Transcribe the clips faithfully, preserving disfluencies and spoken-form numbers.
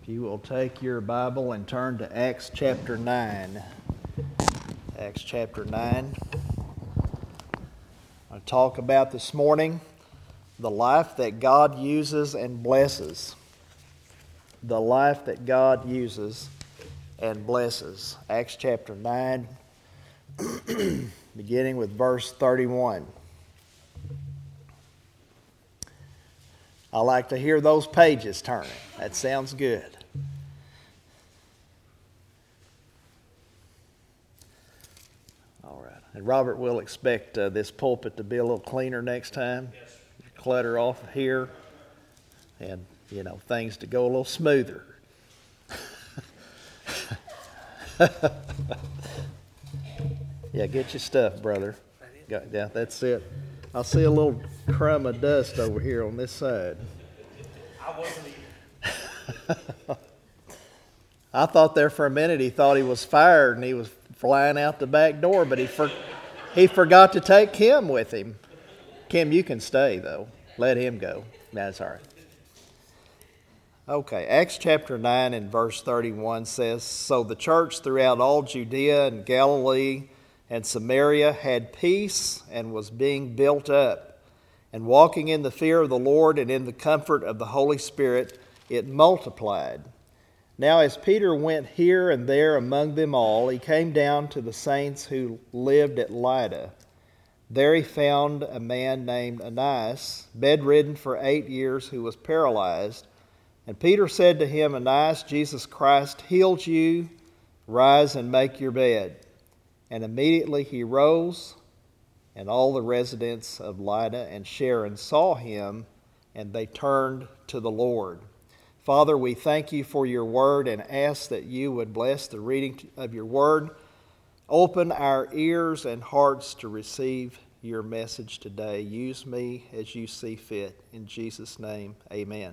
If you will take your Bible and turn to Acts chapter nine. Acts chapter nine. I'll talk about this morning the life that God uses and blesses. The life that God uses and blesses. Acts chapter nine, beginning with verse thirty-one. I like to hear those pages turning. That sounds good. All right. And Robert will expect uh, this pulpit to be a little cleaner next time. Yes. Clutter off here, and you know things to go a little smoother. Yeah, get your stuff, brother. Yeah, that's it. I see a little crumb of dust over here on this side. I wasn't even. I thought there for a minute he thought he was fired and he was flying out the back door, but he for, he forgot to take Kim with him. Kim, you can stay though. Let him go. That's all right. Okay, Acts chapter nine and verse thirty-one says, "So the church throughout all Judea and Galilee and Samaria had peace and was being built up. And walking in the fear of the Lord and in the comfort of the Holy Spirit, it multiplied. Now as Peter went here and there among them all, he came down to the saints who lived at Lydda. There he found a man named Aeneas, bedridden for eight years, who was paralyzed. And Peter said to him, 'Aeneas, Jesus Christ healed you. Rise and make your bed.' And immediately he rose, and all the residents of Lydda and Sharon saw him, and they turned to the Lord. Father, we thank you for your word and ask that you would bless the reading of your word. Open our ears and hearts to receive your message today. Use me as you see fit. In Jesus' name, amen."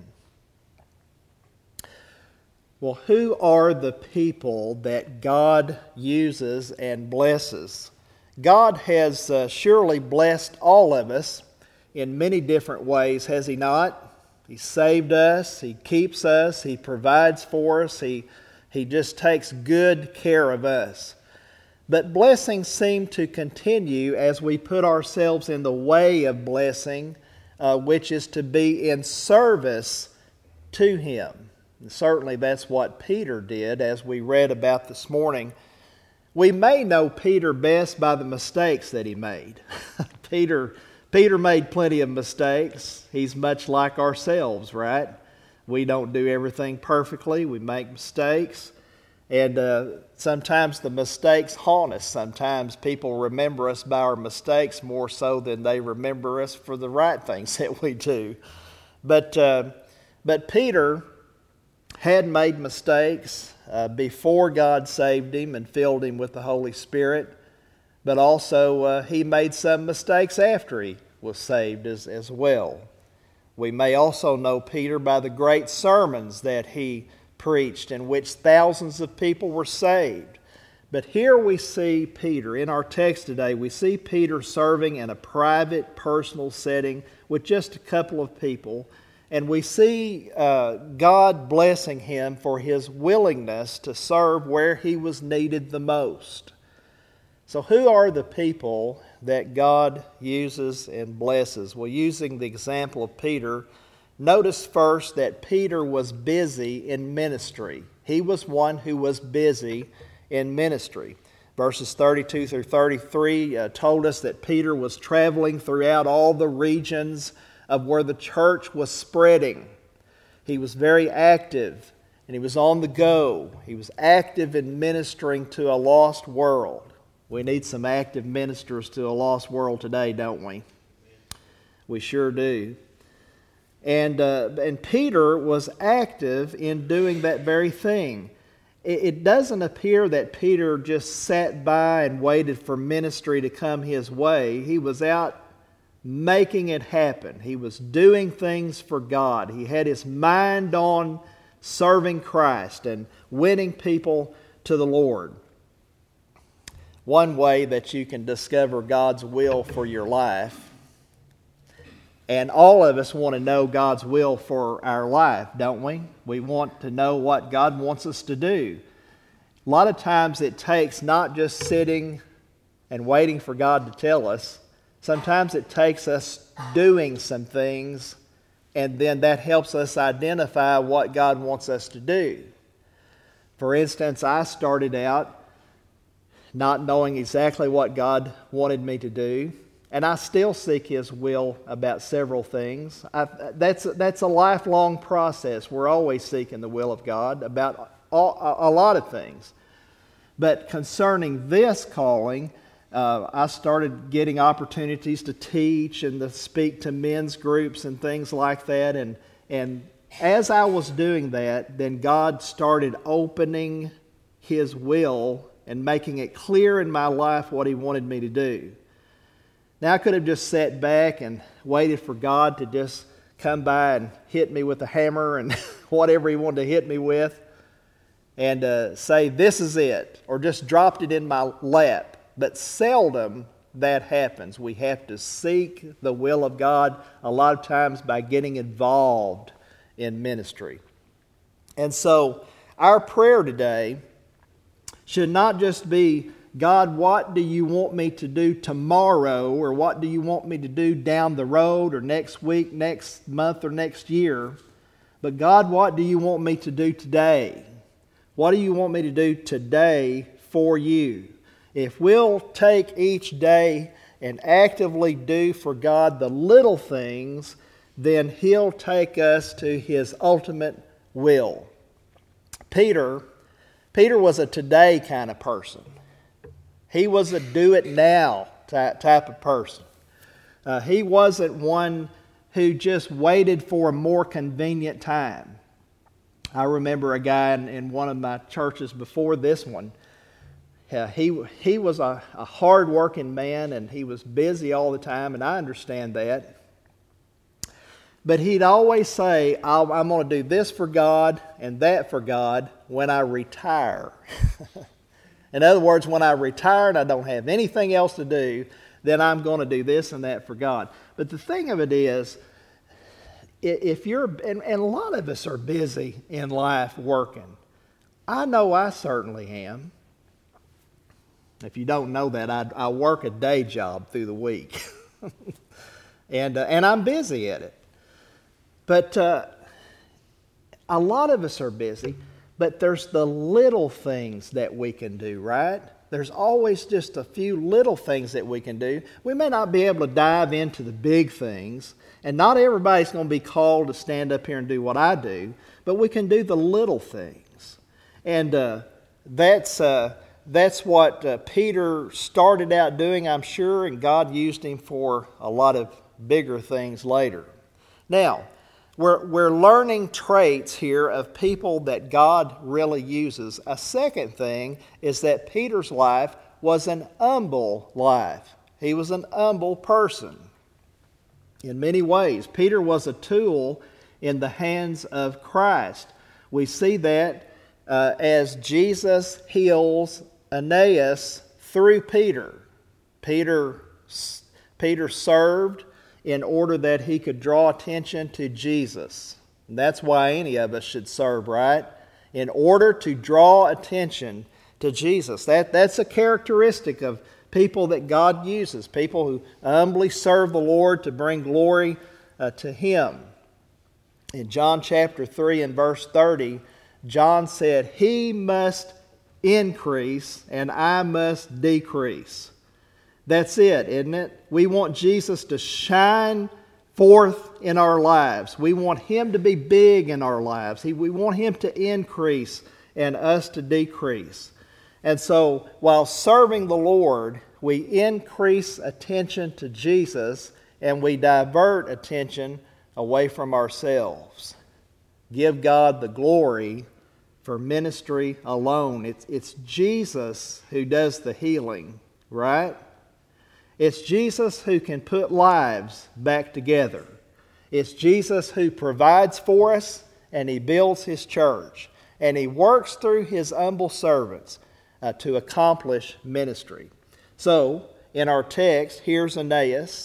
Well, who are the people that God uses and blesses? God has uh, surely blessed all of us in many different ways, has He not? He saved us, He keeps us, He provides for us, He, he just takes good care of us. But blessings seem to continue as we put ourselves in the way of blessing, uh, which is to be in service to Him. And certainly that's what Peter did, as we read about this morning. We may know Peter best by the mistakes that he made. Peter, Peter made plenty of mistakes. He's much like ourselves, right? We don't do everything perfectly. We make mistakes. And uh, sometimes the mistakes haunt us. Sometimes people remember us by our mistakes more so than they remember us for the right things that we do. But, uh, but Peter had made mistakes uh, before God saved him and filled him with the Holy Spirit, but also uh, he made some mistakes after he was saved as, as well. We may also know Peter by the great sermons that he preached in which thousands of people were saved. But here we see Peter, in our text today, we see Peter serving in a private, personal setting with just a couple of people. And we see uh, God blessing him for his willingness to serve where he was needed the most. So who are the people that God uses and blesses? Well, using the example of Peter, notice first that Peter was busy in ministry. He was one who was busy in ministry. Verses thirty-two through thirty-three uh, told us that Peter was traveling throughout all the regions of where the church was spreading. He was very active, and he was on the go. He was active in ministering to a lost world. We need some active ministers to a lost world today, don't we? We sure do. And, uh, and Peter was active in doing that very thing. It, it doesn't appear that Peter just sat by and waited for ministry to come his way. He was out making it happen. He was doing things for God. He had his mind on serving Christ and winning people to the Lord. One way that you can discover God's will for your life And all of us want to know God's will for our life, don't we? We want to know what God wants us to do. A lot of times it takes not just sitting and waiting for God to tell us. Sometimes it takes us doing some things, and then that helps us identify what God wants us to do. For instance, I started out not knowing exactly what God wanted me to do. And I still seek His will about several things. I, that's, that's a lifelong process. We're always seeking the will of God about all, a, a lot of things. But concerning this calling, uh, I started getting opportunities to teach and to speak to men's groups and things like that. And, and as I was doing that, then God started opening His will and making it clear in my life what He wanted me to do. Now, I could have just sat back and waited for God to just come by and hit me with a hammer and whatever He wanted to hit me with and uh, say, this is it, or just dropped it in my lap. But seldom that happens. We have to seek the will of God a lot of times by getting involved in ministry. And so our prayer today should not just be, God, what do you want me to do tomorrow, or what do you want me to do down the road, or next week, next month, or next year? But God, what do you want me to do today? What do you want me to do today for you? If we'll take each day and actively do for God the little things, then He'll take us to His ultimate will. Peter, Peter was a today kind of person. He was a do-it-now type of person. Uh, he wasn't one who just waited for a more convenient time. I remember a guy in, in one of my churches before this one. Uh, he, he was a, a hard-working man, and he was busy all the time, and I understand that. But he'd always say, I'll, I'm going to do this for God and that for God when I retire. In other words, when I retire and I don't have anything else to do, then I'm going to do this and that for God. But the thing of it is, if you're, and, and a lot of us are busy in life working. I know I certainly am. If you don't know that, I, I work a day job through the week. and, uh, and I'm busy at it. But uh, a lot of us are busy. But there's the little things that we can do, right? There's always just a few little things that we can do. We may not be able to dive into the big things, and not everybody's going to be called to stand up here and do what I do, but we can do the little things. And uh, that's uh, that's what uh, Peter started out doing, I'm sure, and God used him for a lot of bigger things later. Now, We're, we're learning traits here of people that God really uses. A second thing is that Peter's life was an humble life. He was an humble person in many ways. Peter was a tool in the hands of Christ. We see that uh, as Jesus heals Aeneas through Peter. Peter, Peter served in order that he could draw attention to Jesus. And that's why any of us should serve, right? In order to draw attention to Jesus. That, that's a characteristic of people that God uses, people who humbly serve the Lord to bring glory uh, to Him. In John chapter three and verse thirty, John said, He must increase and I must decrease. That's it, isn't it? We want Jesus to shine forth in our lives. We want Him to be big in our lives. We want Him to increase and us to decrease. And so, while serving the Lord, we increase attention to Jesus and we divert attention away from ourselves. Give God the glory for ministry alone. It's, it's Jesus who does the healing, right? It's Jesus who can put lives back together. It's Jesus who provides for us, and He builds His church. And He works through His humble servants uh, to accomplish ministry. So, in our text, here's Aeneas.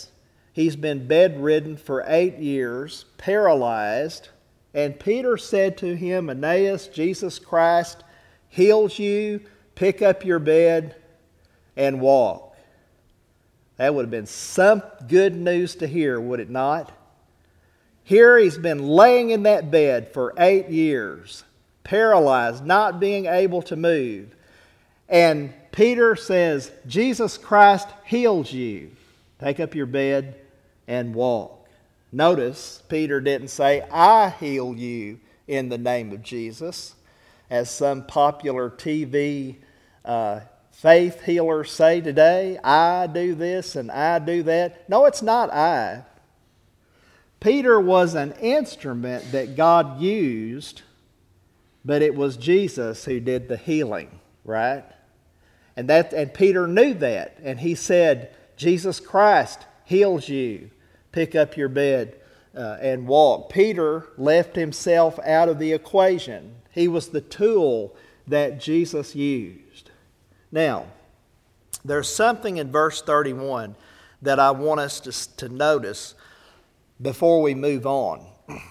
He's been bedridden for eight years, paralyzed. And Peter said to him, Aeneas, Jesus Christ heals you, pick up your bed and walk. That would have been some good news to hear, would it not? Here he's been laying in that bed for eight years, paralyzed, not being able to move. And Peter says, Jesus Christ heals you. Take up your bed and walk. Notice, Peter didn't say, I heal you in the name of Jesus, as some popular T V uh, faith healers say today. I do this and I do that. No, it's not I. Peter was an instrument that God used, but it was Jesus who did the healing, right? And that, and Peter knew that, and he said, Jesus Christ heals you. Pick up your bed uh, and walk. Peter left himself out of the equation. He was the tool that Jesus used. Now, there's something in verse thirty-one that I want us to, to notice before we move on.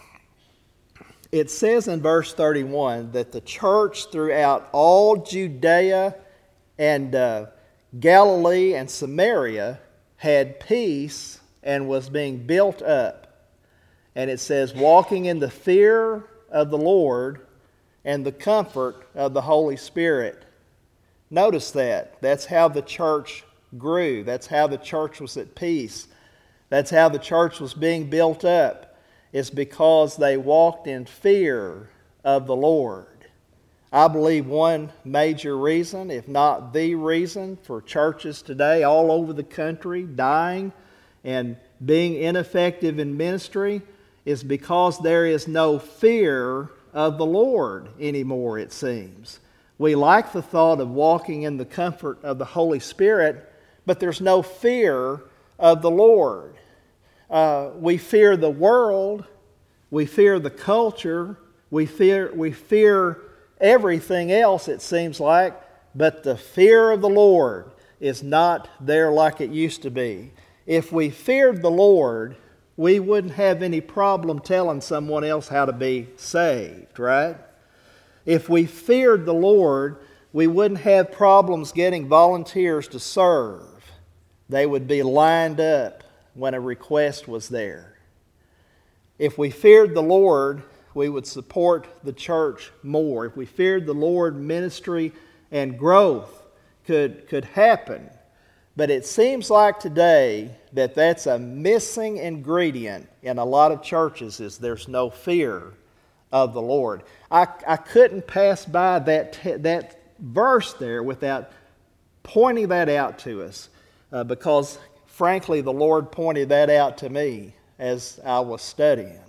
It says in verse thirty-one that the church throughout all Judea and uh, Galilee and Samaria had peace and was being built up. And it says, walking in the fear of the Lord and the comfort of the Holy Spirit. Notice that. That's how the church grew. That's how the church was at peace. That's how the church was being built up. It's because they walked in fear of the Lord. I believe one major reason, if not the reason, for churches today all over the country dying and being ineffective in ministry is because there is no fear of the Lord anymore, it seems. We like the thought of walking in the comfort of the Holy Spirit, but there's no fear of the Lord. Uh, we fear the world, we fear the culture, we fear we fear everything else, it seems like, but the fear of the Lord is not there like it used to be. If we feared the Lord, we wouldn't have any problem telling someone else how to be saved, right? If we feared the Lord, we wouldn't have problems getting volunteers to serve. They would be lined up when a request was there. If we feared the Lord, we would support the church more. If we feared the Lord, ministry and growth could, could happen. But it seems like today that that's a missing ingredient in a lot of churches, is there's no fear of the Lord. I, I couldn't pass by that, te- that verse there without pointing that out to us, uh, because frankly the Lord pointed that out to me as I was studying.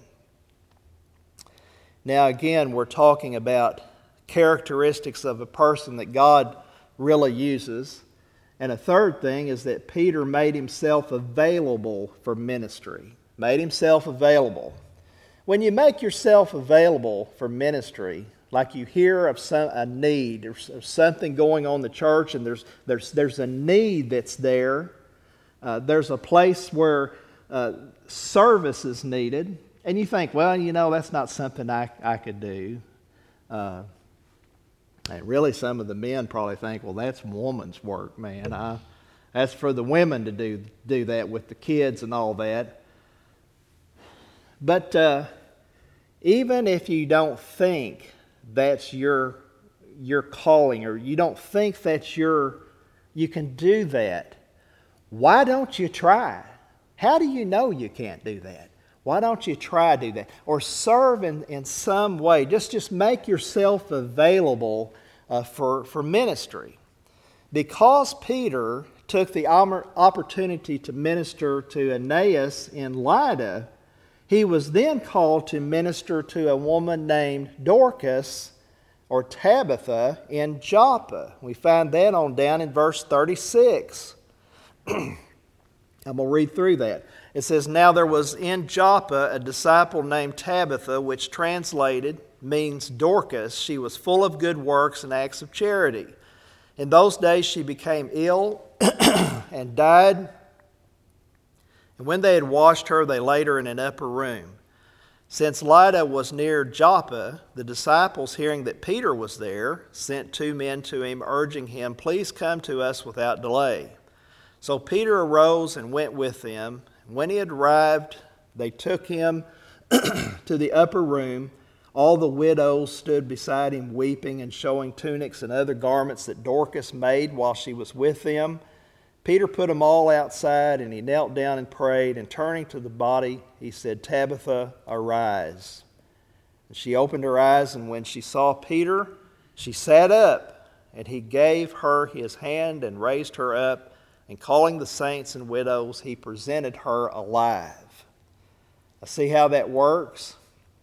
Now again, we're talking about characteristics of a person that God really uses. And a third thing is that Peter made himself available for ministry. Made himself available. When you make yourself available for ministry, like you hear of some, a need or something going on in the church, and there's there's there's a need that's there. Uh, there's a place where uh, service is needed, and you think, well, you know, that's not something I I could do. Uh, And really, some of the men probably think, well, that's woman's work, man. I, that's for the women to do do that with the kids and all that. But uh, even if you don't think that's your your calling, or you don't think that you're you can do that, why don't you try? How do you know you can't do that? Why don't you try to do that? Or serve in, in some way. Just, just make yourself available uh, for, for ministry. Because Peter took the opportunity to minister to Aeneas in Lydda, he was then called to minister to a woman named Dorcas or Tabitha in Joppa. We find that on down in verse thirty-six. I'm going to read through that. It says, "Now there was in Joppa a disciple named Tabitha, which translated means Dorcas. She was full of good works and acts of charity. In those days she became ill and died. And when they had washed her, they laid her in an upper room. Since Lydda was near Joppa, the disciples, hearing that Peter was there, sent two men to him, urging him, "Please come to us without delay." So Peter arose and went with them. When he had arrived, they took him to the upper room. All the widows stood beside him, weeping and showing tunics and other garments that Dorcas made while she was with them. Peter put them all outside, and he knelt down and prayed, and turning to the body, he said, "Tabitha, arise." And she opened her eyes, and when she saw Peter, she sat up, and he gave her his hand and raised her up, and calling the saints and widows, he presented her alive. I see how that works.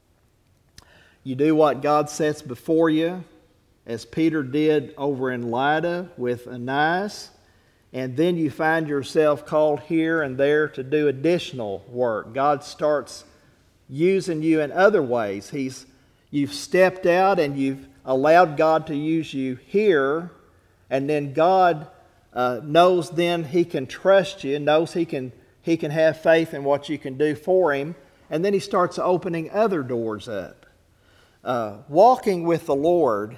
You do what God sets before you, as Peter did over in Lydda with Ananias. And then you find yourself called here and there to do additional work. God starts using you in other ways. He's, you've stepped out and you've allowed God to use you here. And then God uh, knows then He can trust you, knows He can, he can have faith in what you can do for Him. And then He starts opening other doors up. Uh, walking with the Lord,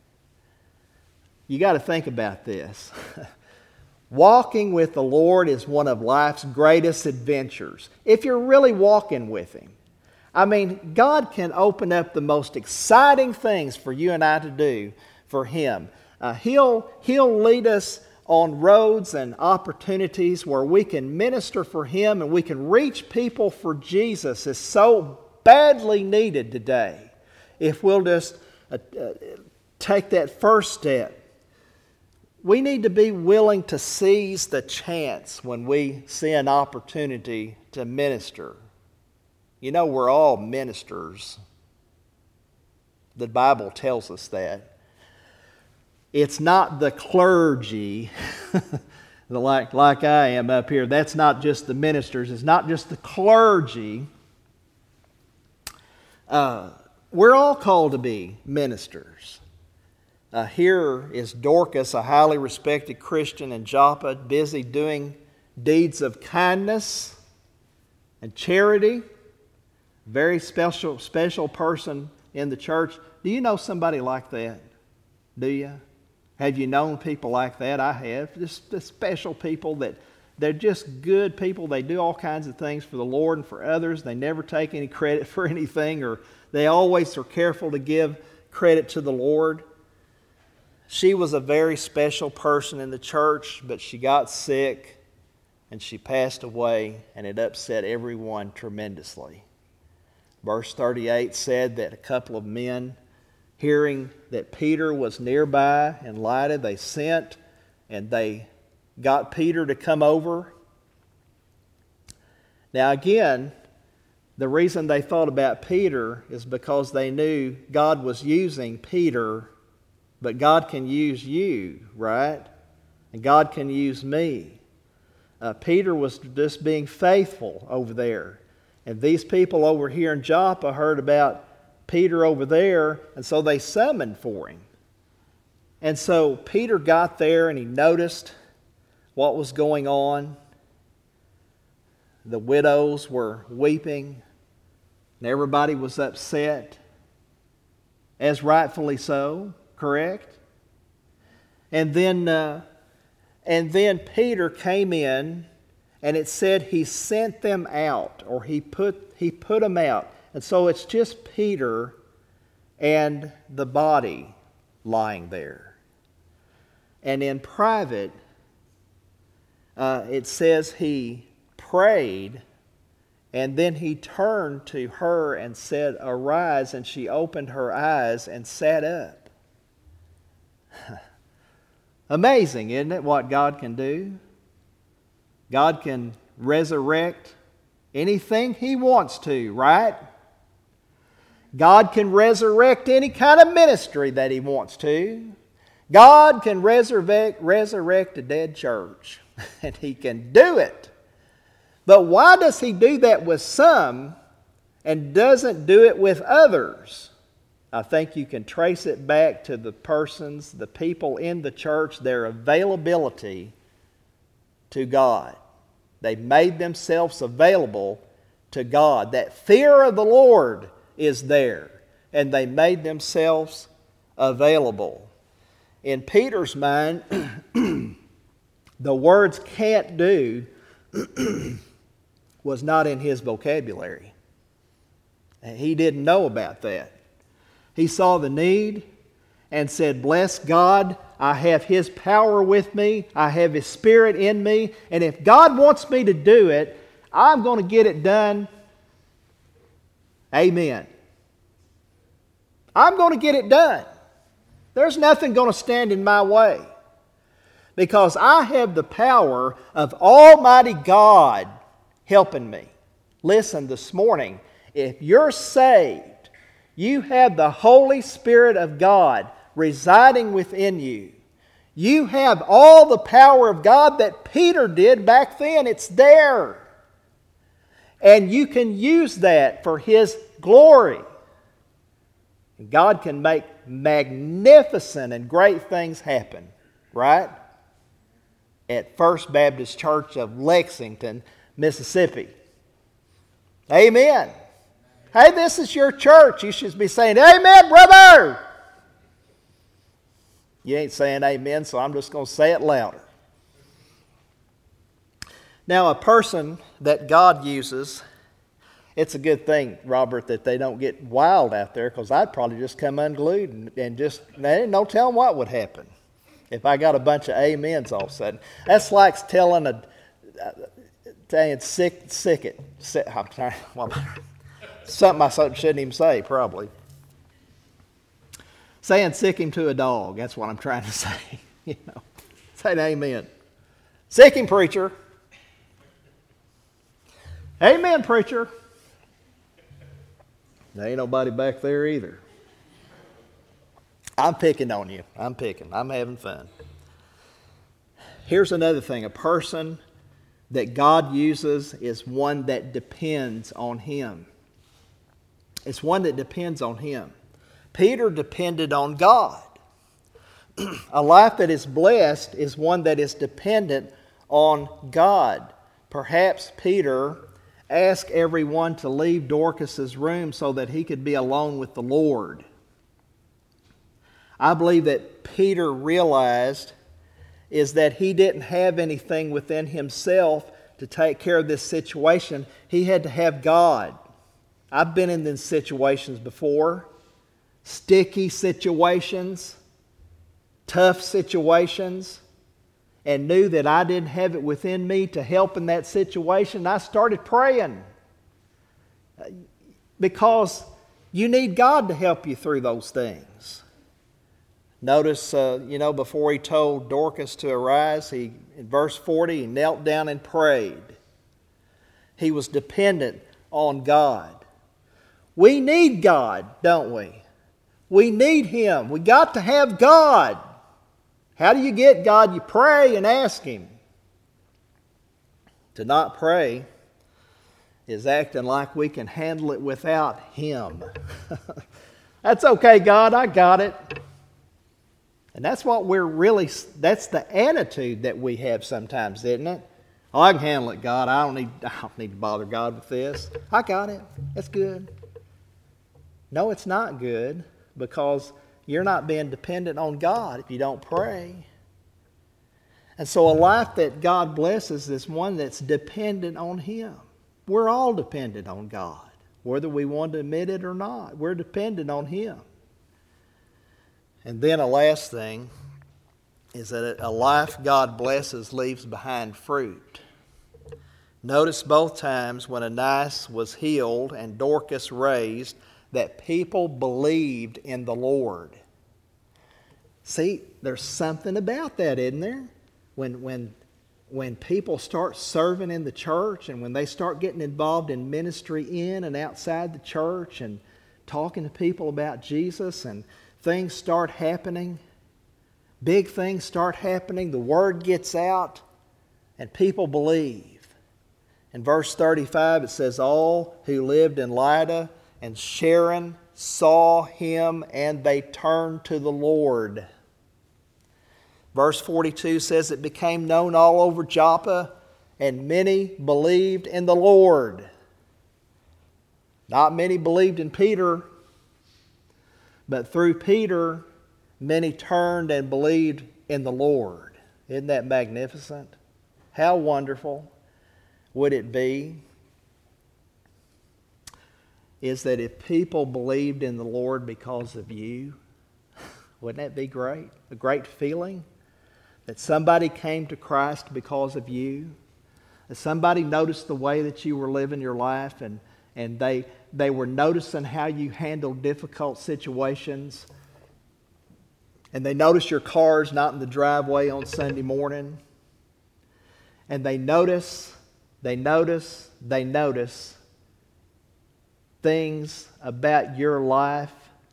you got to think about this. Walking with the Lord is one of life's greatest adventures. If you're really walking with Him. I mean, God can open up the most exciting things for you and I to do for Him. Uh, he'll, he'll lead us on roads and opportunities where we can minister for Him and we can reach people for Jesus. Is so badly needed today. If we'll just uh, uh, take that first step. We need to be willing to seize the chance when we see an opportunity to minister. You know, we're all ministers. The Bible tells us that. It's not the clergy, like, like I am up here. That's not just the ministers. It's not just the clergy. Uh, we're all called to be ministers. Uh, here is Dorcas, a highly respected Christian in Joppa, busy doing deeds of kindness and charity. Very special, special person in the church. Do you know somebody like that? Do you? Have you known people like that? I have. Just, just special people that they're just good people. They do all kinds of things for the Lord and for others. They never take any credit for anything, or they always are careful to give credit to the Lord. She was a very special person in the church, but she got sick and she passed away, and it upset everyone tremendously. Verse thirty-eight said that a couple of men, hearing that Peter was nearby in Lydda, they sent and they got Peter to come over. Now again, the reason they thought about Peter is because they knew God was using Peter. But God can use you, right? And God can use me. Uh, Peter was just being faithful over there. And these people over here in Joppa heard about Peter over there, and so they summoned for him. And so Peter got there and he noticed what was going on. The widows were weeping, and everybody was upset, as rightfully so. Correct? And then, uh, and then Peter came in, and it said he sent them out, or he put he put them out. And so it's just Peter and the body lying there. And in private, uh, it says he prayed, and then he turned to her and said, "Arise," and she opened her eyes and sat up. Amazing, isn't it, what God can do? God can resurrect anything He wants to, right? God can resurrect any kind of ministry that He wants to. God can resurrect, resurrect a dead church, and He can do it. But why does He do that with some and doesn't do it with others? I think you can trace it back to the persons, the people in the church, their availability to God. They made themselves available to God. That fear of the Lord is there, and they made themselves available. In Peter's mind, the words "can't do" was not in his vocabulary. And he didn't know about that. He saw the need and said, "Bless God, I have His power with me. I have His Spirit in me. And if God wants me to do it, I'm going to get it done. Amen. I'm going to get it done. There's nothing going to stand in my way. Because I have the power of Almighty God helping me." Listen, this morning, if you're saved, you have the Holy Spirit of God residing within you. You have all the power of God that Peter did back then. It's there. And you can use that for His glory. God can make magnificent and great things happen, right? At First Baptist Church of Lexington, Mississippi. Amen. Hey, this is your church. You should be saying, "Amen, brother." You ain't saying amen, so I'm just going to say it louder. Now, a person that God uses, it's a good thing, Robert, that they don't get wild out there, because I'd probably just come unglued and, and just, there ain't no telling what would happen if I got a bunch of amens all of a sudden. That's like telling a, uh, saying sick, sick it. Sick, I'm trying, well, something I shouldn't even say, probably. Saying sick him to a dog, that's what I'm trying to say. You know, say an amen. Sick him, preacher. Amen, preacher. There ain't nobody back there either. I'm picking on you. I'm picking. I'm having fun. Here's another thing. A person that God uses is one that depends on Him. It's one that depends on Him. Peter depended on God. A life that is blessed is one that is dependent on God. Perhaps Peter asked everyone to leave Dorcas's room so that he could be alone with the Lord. I believe that Peter realized is that he didn't have anything within himself to take care of this situation. He had to have God. I've been in these situations before. Sticky situations, tough situations, and knew that I didn't have it within me to help in that situation. I started praying because you need God to help you through those things. Notice, uh, you know, before he told Dorcas to arise, he in verse forty, he knelt down and prayed. He was dependent on God. We need God, don't we? We need Him. We got to have God. How do you get God? You pray and ask Him. To not pray is acting like we can handle it without Him. That's okay, God, I got it. And that's what we're really, that's the attitude that we have sometimes, isn't it? Oh, I can handle it, God. I don't need, I don't need to bother God with this. I got it. That's good. No, it's not good, because you're not being dependent on God if you don't pray. And so a life that God blesses is one that's dependent on Him. We're all dependent on God, whether we want to admit it or not. We're dependent on Him. And then a last thing is that a life God blesses leaves behind fruit. Notice both times when Ananias was healed and Dorcas raised, that people believed in the Lord. See, there's something about that, isn't there? When, when, when people start serving in the church and when they start getting involved in ministry in and outside the church and talking to people about Jesus, and things start happening, big things start happening, the word gets out, and people believe. In verse thirty-five it says, all who lived in Lydda and Sharon saw him, and they turned to the Lord. Verse forty-two says it became known all over Joppa, and many believed in the Lord. Not many believed in Peter, but through Peter, many turned and believed in the Lord. Isn't that magnificent? How wonderful would it be is that if people believed in the Lord because of you, wouldn't that be great? A great feeling that somebody came to Christ because of you, that somebody noticed the way that you were living your life, and, and they, they were noticing how you handled difficult situations, and they noticed your car's not in the driveway on Sunday morning, and they notice, they notice, they notice things about your life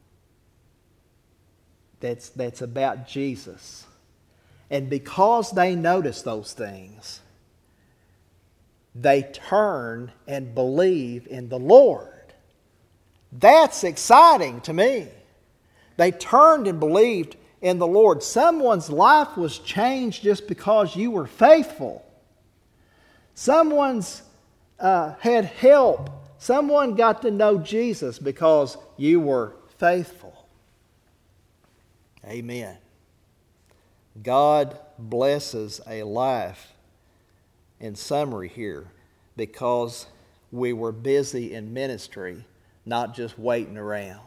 that's, that's about Jesus. And because they notice those things, they turn and believe in the Lord. That's exciting to me. They turned and believed in the Lord. Someone's life was changed just because you were faithful. Someone's uh, had help. Someone got to know Jesus because you were faithful. Amen. God blesses a life, in summary here, because we were busy in ministry, not just waiting around.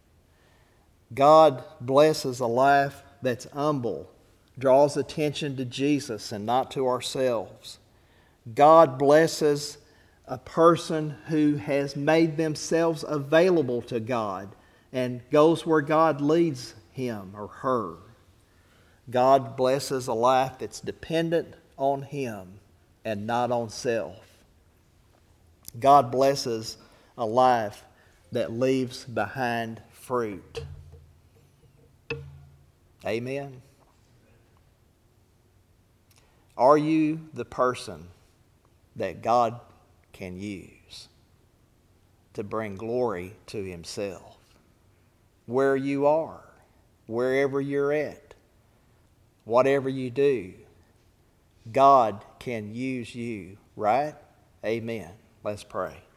God blesses a life that's humble, draws attention to Jesus and not to ourselves. God blesses a person who has made themselves available to God and goes where God leads him or her. God blesses a life that's dependent on Him and not on self. God blesses a life that leaves behind fruit. Amen. Are you the person that God can use to bring glory to Himself? Where you are, wherever you're at, whatever you do, God can use you, right? Amen. Let's pray.